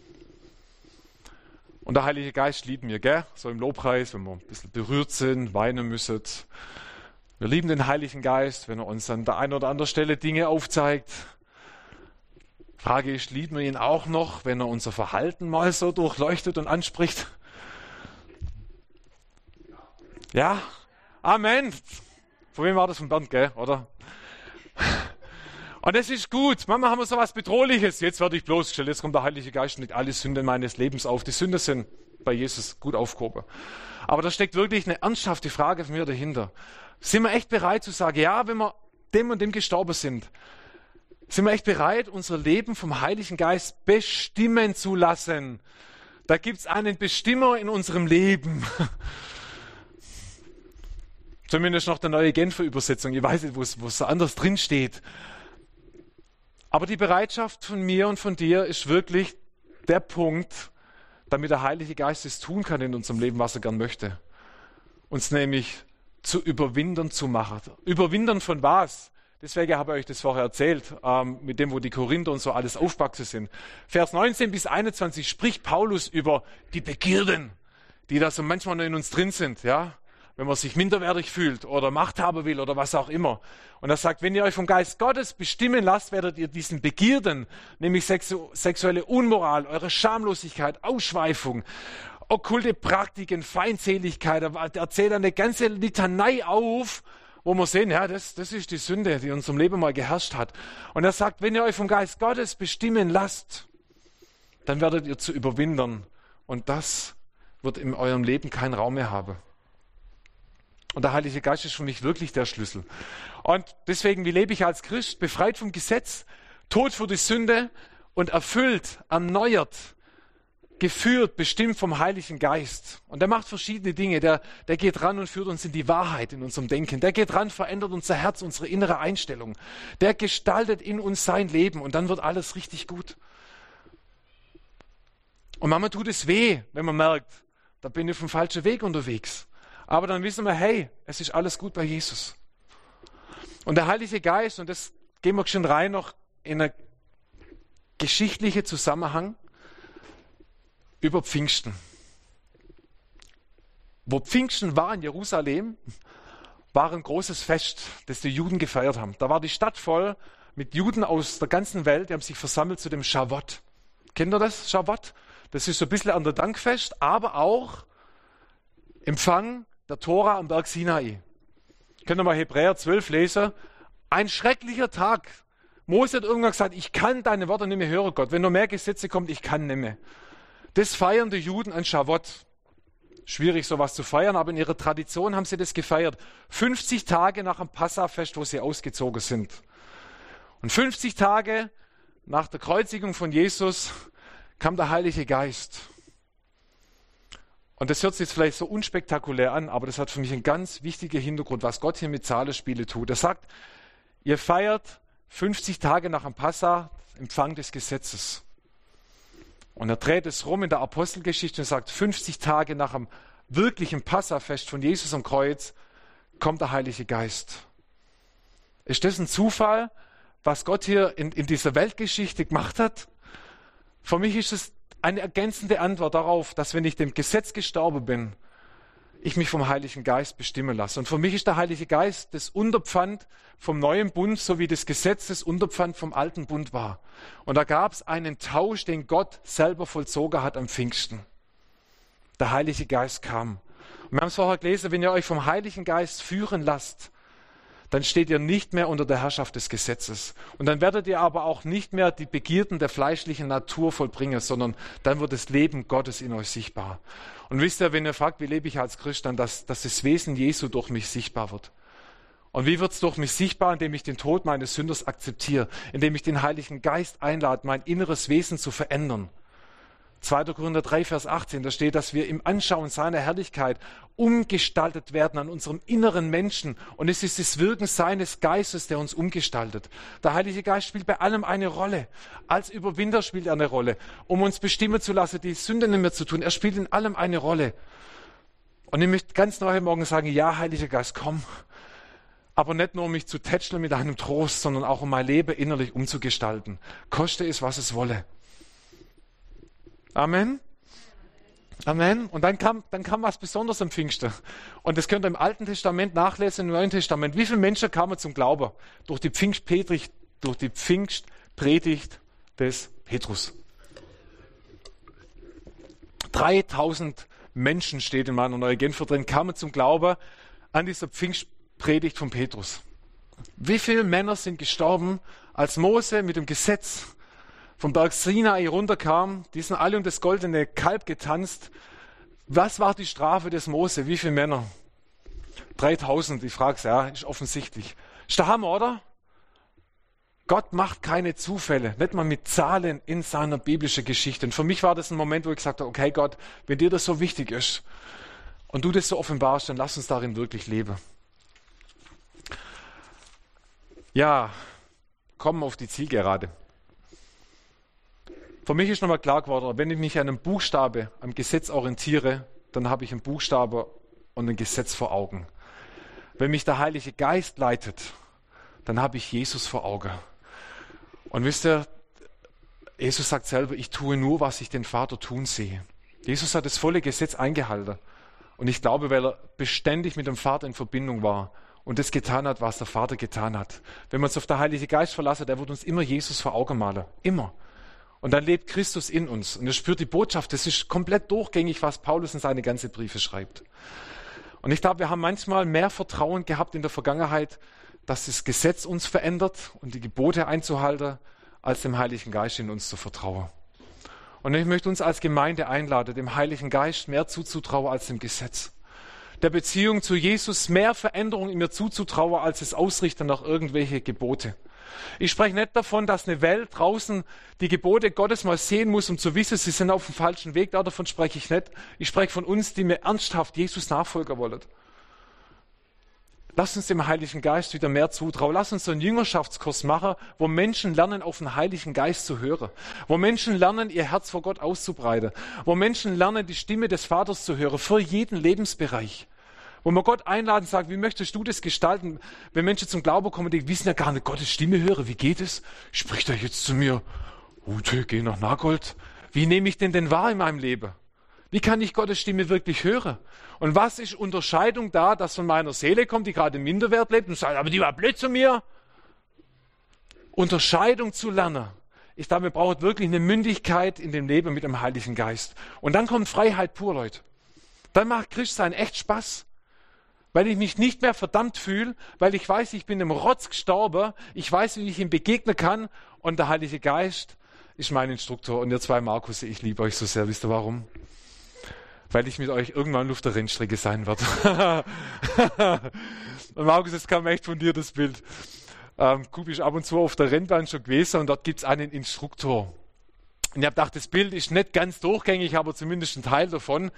Und der Heilige Geist lieben wir, gell? So im Lobpreis, wenn wir ein bisschen berührt sind, weinen müssen. Wir lieben den Heiligen Geist, wenn er uns an der einen oder anderen Stelle Dinge aufzeigt. Frage ist, lieben wir ihn auch noch, wenn er unser Verhalten mal so durchleuchtet und anspricht? Ja? Amen. Von wem war das? Von Bernd, gell? Oder? Und das ist gut. Manchmal haben wir so was Bedrohliches. Jetzt werde ich bloßgestellt. Jetzt kommt der Heilige Geist und legt alle Sünden meines Lebens auf. Die Sünden sind bei Jesus gut aufgehoben. Aber da steckt wirklich eine ernsthafte Frage von mir dahinter. Sind wir echt bereit zu sagen, ja, wenn wir dem und dem gestorben sind, sind wir echt bereit, unser Leben vom Heiligen Geist bestimmen zu lassen? Da gibt es einen Bestimmer in unserem Leben. Zumindest noch der neue Genfer Übersetzung. Ich weiß nicht, wo es so anders drin steht. Aber die Bereitschaft von mir und von dir ist wirklich der Punkt, damit der Heilige Geist es tun kann in unserem Leben, was er gern möchte. Uns nämlich zu Überwindern zu machen. Überwindern von was? Deswegen habe ich euch das vorher erzählt, ähm, mit dem, wo die Korinther und so alles aufgewachsen sind. Vers neunzehn bis einundzwanzig spricht Paulus über die Begierden, die da so manchmal noch in uns drin sind, ja. Wenn man sich minderwertig fühlt oder Macht haben will oder was auch immer. Und er sagt, wenn ihr euch vom Geist Gottes bestimmen lasst, werdet ihr diesen Begierden, nämlich sexu- sexuelle Unmoral, eure Schamlosigkeit, Ausschweifung, okkulte Praktiken, Feindseligkeit, er erzählt eine ganze Litanei auf, wo wir sehen, ja, das, das ist die Sünde, die in unserem Leben mal geherrscht hat. Und er sagt, wenn ihr euch vom Geist Gottes bestimmen lasst, dann werdet ihr zu Überwindern. Und das wird in eurem Leben keinen Raum mehr haben. Und der Heilige Geist ist für mich wirklich der Schlüssel. Und deswegen, wie lebe ich als Christ? Befreit vom Gesetz, tot für die Sünde und erfüllt, erneuert, geführt, bestimmt vom Heiligen Geist. Und der macht verschiedene Dinge. Der, der geht ran und führt uns in die Wahrheit in unserem Denken. Der geht ran, verändert unser Herz, unsere innere Einstellung. Der gestaltet in uns sein Leben und dann wird alles richtig gut. Und manchmal tut es weh, wenn man merkt, da bin ich auf dem falschen Weg unterwegs. Aber dann wissen wir, hey, es ist alles gut bei Jesus. Und der Heilige Geist, und das gehen wir schon rein noch in einen geschichtlichen Zusammenhang über Pfingsten. Wo Pfingsten war in Jerusalem, war ein großes Fest, das die Juden gefeiert haben. Da war die Stadt voll mit Juden aus der ganzen Welt, die haben sich versammelt zu dem Schavot. Kennt ihr das, Schavot? Das ist so ein bisschen an der Dankfest, aber auch Empfang der Tora am Berg Sinai. Könnt ihr mal Hebräer zwölf lesen? Ein schrecklicher Tag. Mose hat irgendwann gesagt, ich kann deine Worte nicht mehr hören, Gott. Wenn noch mehr Gesetze kommt, ich kann nicht mehr. Das feiern die Juden an Schavot. Schwierig, sowas zu feiern, aber in ihrer Tradition haben sie das gefeiert. fünfzig Tage nach dem Passafest, wo sie ausgezogen sind. Und fünfzig Tage nach der Kreuzigung von Jesus kam der Heilige Geist. Und das hört sich jetzt vielleicht so unspektakulär an, aber das hat für mich einen ganz wichtigen Hintergrund, was Gott hier mit Zahlenspiele tut. Er sagt, ihr feiert fünfzig Tage nach dem Passa Empfang des Gesetzes. Und er dreht es rum in der Apostelgeschichte und sagt, fünfzig Tage nach dem wirklichen Passafest von Jesus am Kreuz kommt der Heilige Geist. Ist das ein Zufall, was Gott hier in, in dieser Weltgeschichte gemacht hat? Für mich ist es eine ergänzende Antwort darauf, dass wenn ich dem Gesetz gestorben bin, ich mich vom Heiligen Geist bestimmen lasse. Und für mich ist der Heilige Geist das Unterpfand vom neuen Bund, so wie das Gesetz das Unterpfand vom alten Bund war. Und da gab es einen Tausch, den Gott selber vollzogen hat am Pfingsten. Der Heilige Geist kam. Und wir haben es vorher gelesen, wenn ihr euch vom Heiligen Geist führen lasst, dann steht ihr nicht mehr unter der Herrschaft des Gesetzes. Und dann werdet ihr aber auch nicht mehr die Begierden der fleischlichen Natur vollbringen, sondern dann wird das Leben Gottes in euch sichtbar. Und wisst ihr, wenn ihr fragt, wie lebe ich als Christ, dann, dass, dass das Wesen Jesu durch mich sichtbar wird. Und wie wird es durch mich sichtbar? Indem ich den Tod meines Sünders akzeptiere, indem ich den Heiligen Geist einlade, mein inneres Wesen zu verändern. zweiter Korinther drei, Vers achtzehn, da steht, dass wir im Anschauen seiner Herrlichkeit umgestaltet werden an unserem inneren Menschen. Und es ist das Wirken seines Geistes, der uns umgestaltet. Der Heilige Geist spielt bei allem eine Rolle. Als Überwinder spielt er eine Rolle, um uns bestimmen zu lassen, die Sünde nicht mehr zu tun. Er spielt in allem eine Rolle. Und ich möchte ganz neu heute Morgen sagen, ja, Heiliger Geist, komm. Aber nicht nur, um mich zu tätscheln mit einem Trost, sondern auch um mein Leben innerlich umzugestalten. Koste es, was es wolle. Amen. Amen. Und dann kam, dann kam was Besonderes am Pfingsten. Und das könnt ihr im Alten Testament nachlesen, im Neuen Testament. Wie viele Menschen kamen zum Glauben? Durch die Pfingstpredigt, durch die Pfingstpredigt des Petrus. dreitausend Menschen, steht in meiner Neuen Genfer drin, kamen zum Glauben an dieser Pfingstpredigt von Petrus. Wie viele Männer sind gestorben, als Mose mit dem Gesetz vom Berg Sinai runterkam, die sind alle um das goldene Kalb getanzt. Was war die Strafe des Mose? Wie viele Männer? dreitausend, ich frage es, ja, ist offensichtlich. Ist der Hammer, oder? Gott macht keine Zufälle, nicht mal mit Zahlen in seiner biblischen Geschichte. Und für mich war das ein Moment, wo ich gesagt habe, okay Gott, wenn dir das so wichtig ist und du das so offenbarst, dann lass uns darin wirklich leben. Ja, kommen auf die Zielgerade. Für mich ist nochmal klar geworden, wenn ich mich an einem Buchstabe, am Gesetz orientiere, dann habe ich einen Buchstabe und ein Gesetz vor Augen. Wenn mich der Heilige Geist leitet, dann habe ich Jesus vor Augen. Und wisst ihr, Jesus sagt selber, ich tue nur, was ich den Vater tun sehe. Jesus hat das volle Gesetz eingehalten. Und ich glaube, weil er beständig mit dem Vater in Verbindung war und das getan hat, was der Vater getan hat. Wenn wir uns auf den Heiligen Geist verlassen, der wird uns immer Jesus vor Augen malen. Immer. Und dann lebt Christus in uns. Und er spürt die Botschaft. Das ist komplett durchgängig, was Paulus in seine ganzen Briefe schreibt. Und ich glaube, wir haben manchmal mehr Vertrauen gehabt in der Vergangenheit, dass das Gesetz uns verändert und die Gebote einzuhalten, als dem Heiligen Geist in uns zu vertrauen. Und ich möchte uns als Gemeinde einladen, dem Heiligen Geist mehr zuzutrauen als dem Gesetz. Der Beziehung zu Jesus mehr Veränderung in mir zuzutrauen, als es Ausrichten nach irgendwelche Gebote. Ich spreche nicht davon, dass eine Welt draußen die Gebote Gottes mal sehen muss, um zu wissen, sie sind auf dem falschen Weg. Davon spreche ich nicht. Ich spreche von uns, die mir ernsthaft Jesus nachfolgen wollen. Lass uns dem Heiligen Geist wieder mehr zutrauen. Lass uns so einen Jüngerschaftskurs machen, wo Menschen lernen, auf den Heiligen Geist zu hören. Wo Menschen lernen, ihr Herz vor Gott auszubreiten. Wo Menschen lernen, die Stimme des Vaters zu hören, für jeden Lebensbereich. Wo wir Gott einladen und sagen, wie möchtest du das gestalten? Wenn Menschen zum Glauben kommen, die wissen ja gar nicht, Gottes Stimme höre, wie geht es? Spricht er jetzt zu mir, Ute, geh nach Nagold. Wie nehme ich denn denn wahr in meinem Leben? Wie kann ich Gottes Stimme wirklich hören? Und was ist Unterscheidung da, dass von meiner Seele kommt, die gerade im Minderwert lebt und sagt, aber die war blöd zu mir? Unterscheidung zu lernen. Ich glaube, wir brauchen wirklich eine Mündigkeit in dem Leben mit dem Heiligen Geist. Und dann kommt Freiheit pur, Leute. Dann macht Christsein echt Spaß. Weil ich mich nicht mehr verdammt fühle, weil ich weiß, ich bin im Rotz gestorben, ich weiß, wie ich ihm begegnen kann und der Heilige Geist ist mein Instruktor. Und ihr zwei Markus, ich liebe euch so sehr, wisst ihr warum? Weil ich mit euch irgendwann auf der Rennstrecke sein werde. Und Markus, das kam echt von dir, das Bild. Ähm, Kubi ist ab und zu auf der Rennbahn schon gewesen und dort gibt es einen Instruktor. Und ich habe gedacht, das Bild ist nicht ganz durchgängig, aber zumindest ein Teil davon.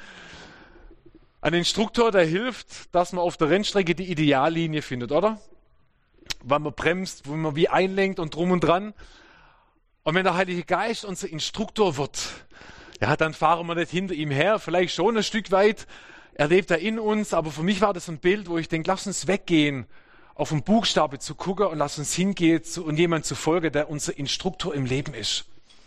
Ein Instruktor, der hilft, dass man auf der Rennstrecke die Ideallinie findet, oder? Wann man bremst, wo man wie einlenkt und drum und dran. Und wenn der Heilige Geist unser Instruktor wird, ja, dann fahren wir nicht hinter ihm her, vielleicht schon ein Stück weit, er lebt da in uns, aber für mich war das ein Bild, wo ich denke, lass uns weggehen, auf den Buchstabe zu gucken und lass uns hingehen zu, und jemand zu folgen, der unser Instruktor im Leben ist.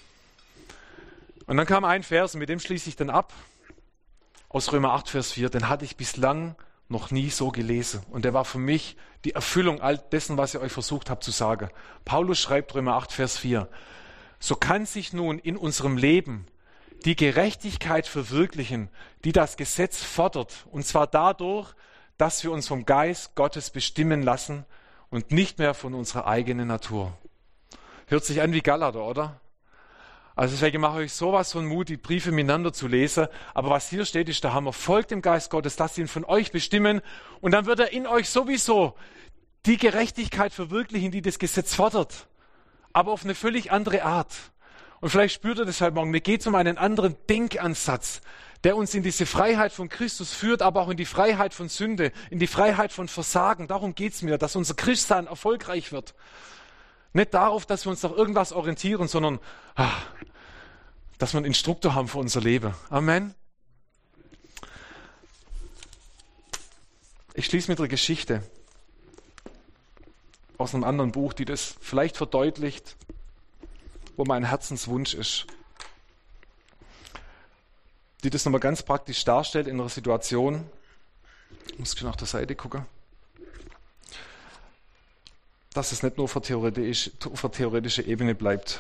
Und dann kam ein Vers, und mit dem schließe ich dann ab. Aus Römer acht, Vers vier, den hatte ich bislang noch nie so gelesen. Und der war für mich die Erfüllung all dessen, was ich euch versucht habe zu sagen. Paulus schreibt Römer acht, Vers vier, so kann sich nun in unserem Leben die Gerechtigkeit verwirklichen, die das Gesetz fordert. Und zwar dadurch, dass wir uns vom Geist Gottes bestimmen lassen und nicht mehr von unserer eigenen Natur. Hört sich an wie Galater, oder? Also deswegen mache ich euch sowas von Mut, die Briefe miteinander zu lesen. Aber was hier steht, ist der Hammer. Folgt dem Geist Gottes, lasst ihn von euch bestimmen. Und dann wird er in euch sowieso die Gerechtigkeit verwirklichen, die das Gesetz fordert. Aber auf eine völlig andere Art. Und vielleicht spürt ihr das heute Morgen. Mir geht es um einen anderen Denkansatz, der uns in diese Freiheit von Christus führt, aber auch in die Freiheit von Sünde, in die Freiheit von Versagen. Darum geht es mir, dass unser Christsein erfolgreich wird. Nicht darauf, dass wir uns nach irgendwas orientieren, sondern ah, dass wir einen Instruktor haben für unser Leben. Amen. Ich schließe mit einer Geschichte aus einem anderen Buch, die das vielleicht verdeutlicht, wo mein Herzenswunsch ist. Die das nochmal ganz praktisch darstellt in einer Situation. Ich muss schon nach der Seite gucken. Dass es nicht nur auf der, theoretisch, auf der theoretischen Ebene bleibt.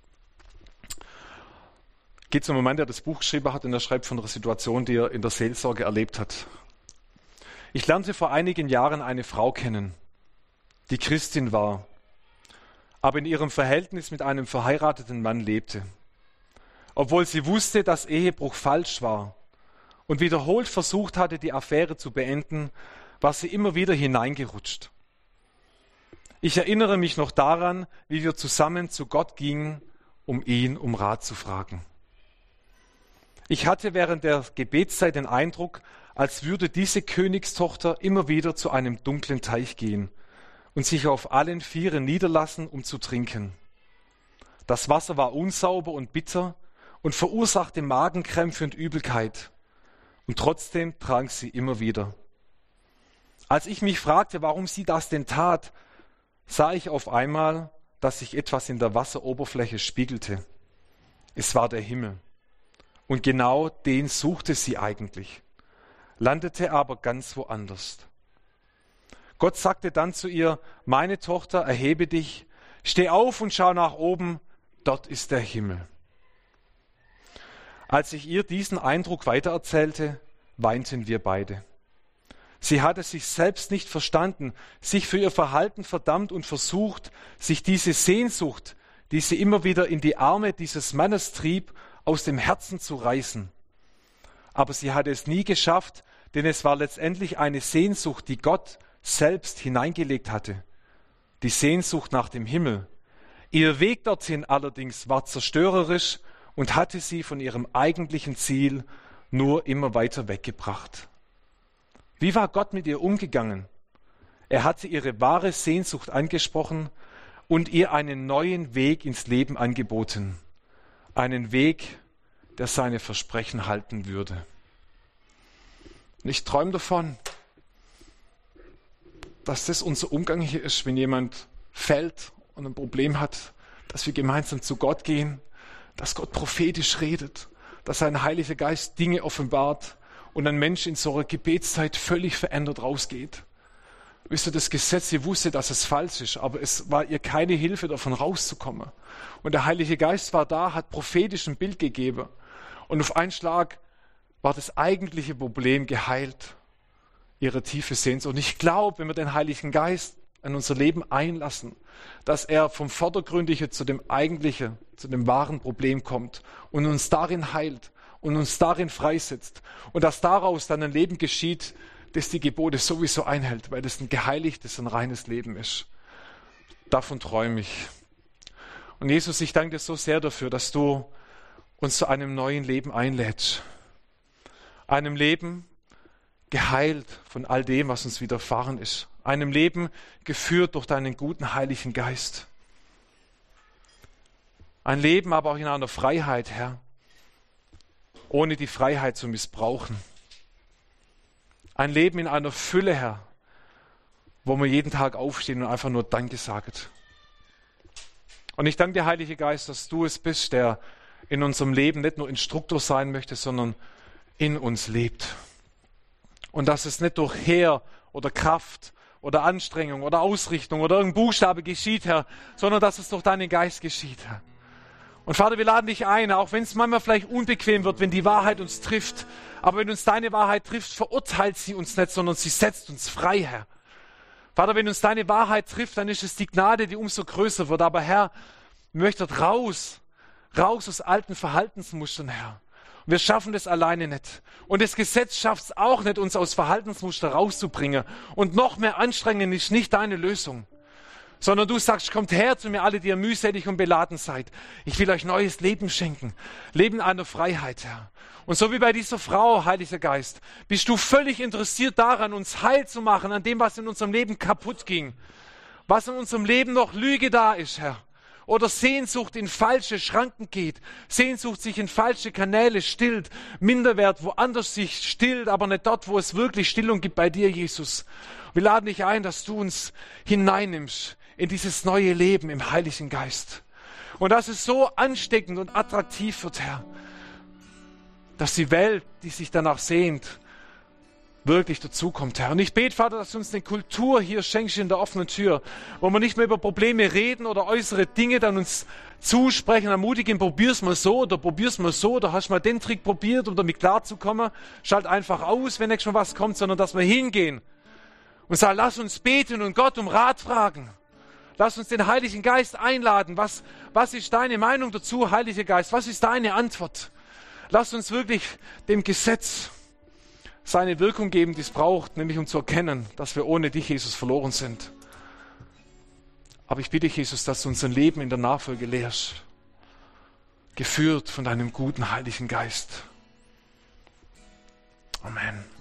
Geht es um einen Mann, der das Buch geschrieben hat und er schreibt von einer Situation, die er in der Seelsorge erlebt hat. Ich lernte vor einigen Jahren eine Frau kennen, die Christin war, aber in ihrem Verhältnis mit einem verheirateten Mann lebte. Obwohl sie wusste, dass Ehebruch falsch war und wiederholt versucht hatte, die Affäre zu beenden, war sie immer wieder hineingerutscht. Ich erinnere mich noch daran, wie wir zusammen zu Gott gingen, um ihn um Rat zu fragen. Ich hatte während der Gebetszeit den Eindruck, als würde diese Königstochter immer wieder zu einem dunklen Teich gehen und sich auf allen Vieren niederlassen, um zu trinken. Das Wasser war unsauber und bitter und verursachte Magenkrämpfe und Übelkeit. Und trotzdem trank sie immer wieder. Als ich mich fragte, warum sie das denn tat, sah ich auf einmal, dass sich etwas in der Wasseroberfläche spiegelte. Es war der Himmel. Und genau den suchte sie eigentlich, landete aber ganz woanders. Gott sagte dann zu ihr, meine Tochter, erhebe dich, steh auf und schau nach oben, dort ist der Himmel. Als ich ihr diesen Eindruck weitererzählte, weinten wir beide. Sie hatte sich selbst nicht verstanden, sich für ihr Verhalten verdammt und versucht, sich diese Sehnsucht, die sie immer wieder in die Arme dieses Mannes trieb, aus dem Herzen zu reißen. Aber sie hatte es nie geschafft, denn es war letztendlich eine Sehnsucht, die Gott selbst hineingelegt hatte. Die Sehnsucht nach dem Himmel. Ihr Weg dorthin allerdings war zerstörerisch und hatte sie von ihrem eigentlichen Ziel nur immer weiter weggebracht. Wie war Gott mit ihr umgegangen? Er hatte ihre wahre Sehnsucht angesprochen und ihr einen neuen Weg ins Leben angeboten. Einen Weg, der seine Versprechen halten würde. Und ich träume davon, dass das unser Umgang hier ist, wenn jemand fällt und ein Problem hat, dass wir gemeinsam zu Gott gehen, dass Gott prophetisch redet, dass sein Heiliger Geist Dinge offenbart und ein Mensch in so einer Gebetszeit völlig verändert rausgeht. Wisst ihr, das Gesetz, ihr wusstet, dass es falsch ist, aber es war ihr keine Hilfe, davon rauszukommen. Und der Heilige Geist war da, hat prophetisch ein Bild gegeben. Und auf einen Schlag war das eigentliche Problem geheilt, ihre tiefe Sehnsucht. Und ich glaube, wenn wir den Heiligen Geist in unser Leben einlassen, dass er vom Vordergründigen zu dem eigentlichen, zu dem wahren Problem kommt und uns darin heilt und uns darin freisetzt. Und dass daraus dann ein Leben geschieht, das die Gebote sowieso einhält, weil das ein geheiligtes, ein reines Leben ist. Davon träume ich. Und Jesus, ich danke dir so sehr dafür, dass du uns zu einem neuen Leben einlädst. Einem Leben geheilt von all dem, was uns widerfahren ist. Einem Leben geführt durch deinen guten Heiligen Geist. Ein Leben aber auch in einer Freiheit, Herr, ohne die Freiheit zu missbrauchen. Ein Leben in einer Fülle, Herr, wo wir jeden Tag aufstehen und einfach nur Danke sagen. Und ich danke dir, Heiliger Geist, dass du es bist, der in unserem Leben nicht nur Instruktor sein möchte, sondern in uns lebt. Und dass es nicht durch Heer oder Kraft oder Anstrengung oder Ausrichtung oder irgendein Buchstabe geschieht, Herr, sondern dass es durch deinen Geist geschieht, Herr. Und Vater, wir laden dich ein, auch wenn es manchmal vielleicht unbequem wird, wenn die Wahrheit uns trifft. Aber wenn uns deine Wahrheit trifft, verurteilt sie uns nicht, sondern sie setzt uns frei, Herr. Vater, wenn uns deine Wahrheit trifft, dann ist es die Gnade, die umso größer wird. Aber Herr, wir möchten raus, raus aus alten Verhaltensmustern, Herr. Und wir schaffen das alleine nicht. Und das Gesetz schafft es auch nicht, uns aus Verhaltensmustern rauszubringen. Und noch mehr anstrengen ist nicht deine Lösung. Sondern du sagst, kommt her zu mir alle, die ihr mühselig und beladen seid. Ich will euch neues Leben schenken. Leben einer Freiheit, Herr. Und so wie bei dieser Frau, Heiliger Geist, bist du völlig interessiert daran, uns heil zu machen, an dem, was in unserem Leben kaputt ging. Was in unserem Leben noch Lüge da ist, Herr. Oder Sehnsucht in falsche Schranken geht. Sehnsucht sich in falsche Kanäle stillt. Minderwert woanders sich stillt, aber nicht dort, wo es wirklich Stillung gibt bei dir, Jesus. Wir laden dich ein, dass du uns hineinnimmst in dieses neue Leben im Heiligen Geist. Und dass es so ansteckend und attraktiv wird, Herr, dass die Welt, die sich danach sehnt, wirklich dazukommt, Herr. Und ich bete, Vater, dass du uns eine Kultur hier schenkst in der offenen Tür, wo wir nicht mehr über Probleme reden oder äußere Dinge dann uns zusprechen, ermutigen, probier's mal so oder probier's mal so oder hast mal den Trick probiert, um damit klarzukommen. Schalt einfach aus, wenn nicht schon was kommt, sondern dass wir hingehen und sagen, lass uns beten und Gott um Rat fragen. Lass uns den Heiligen Geist einladen. Was, was ist deine Meinung dazu, Heiliger Geist? Was ist deine Antwort? Lass uns wirklich dem Gesetz seine Wirkung geben, die es braucht, nämlich um zu erkennen, dass wir ohne dich, Jesus, verloren sind. Aber ich bitte dich, Jesus, dass du unser Leben in der Nachfolge lehrst, geführt von deinem guten Heiligen Geist. Amen.